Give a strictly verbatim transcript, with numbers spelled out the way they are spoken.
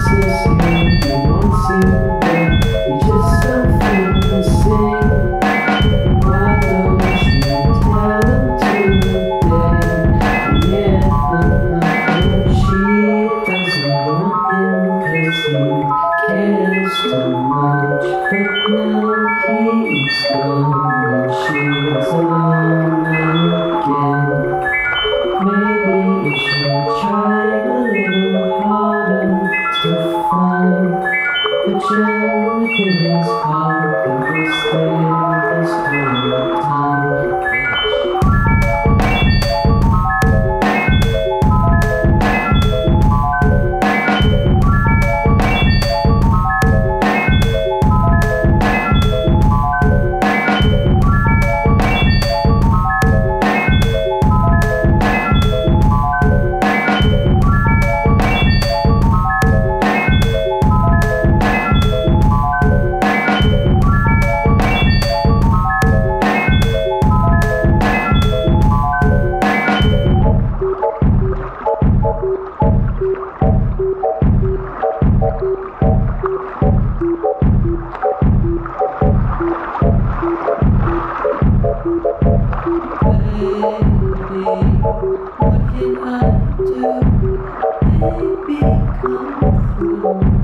kisses you, he wants you, but you just don't feel the same. Why don't you tell him today? Yeah, uh-uh, she doesn't want him cause he cares too much. But now he's gone and she's alone again. Maybe you should try a little harder to find the gem within his heart that was there this whole time. Baby, what can I do? Baby, come through.